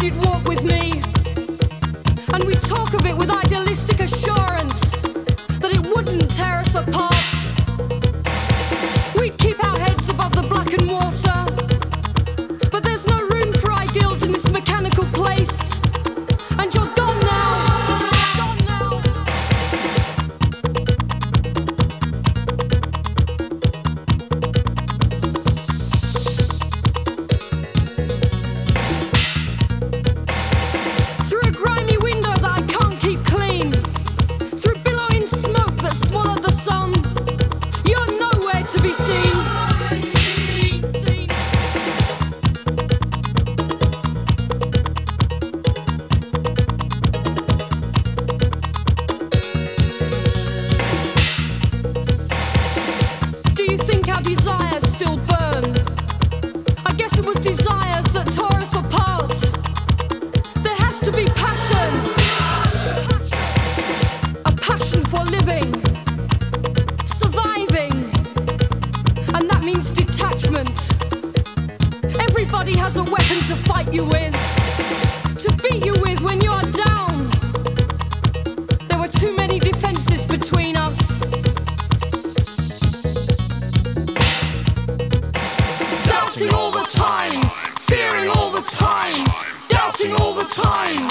you'd walk with me, and we'd talk of it with idealistic assurance that it wouldn't tear us apart. We'd keep our heads above the blackened water, but there's no room for ideals in this mechanical place, and you're gone now. Through a grimy window that I can't keep clean, through billowing smoke that swallowed the sun, you're nowhere to be seen. Do you think our desires still burn? I guess it was desires that tore us apart. There has to be passion. A passion for living, surviving, and that means detachment. Everybody has a weapon to fight you with, to beat you with when you are down. There were too many defenses between us. Doubting all the time, fearing all the time, doubting all the time.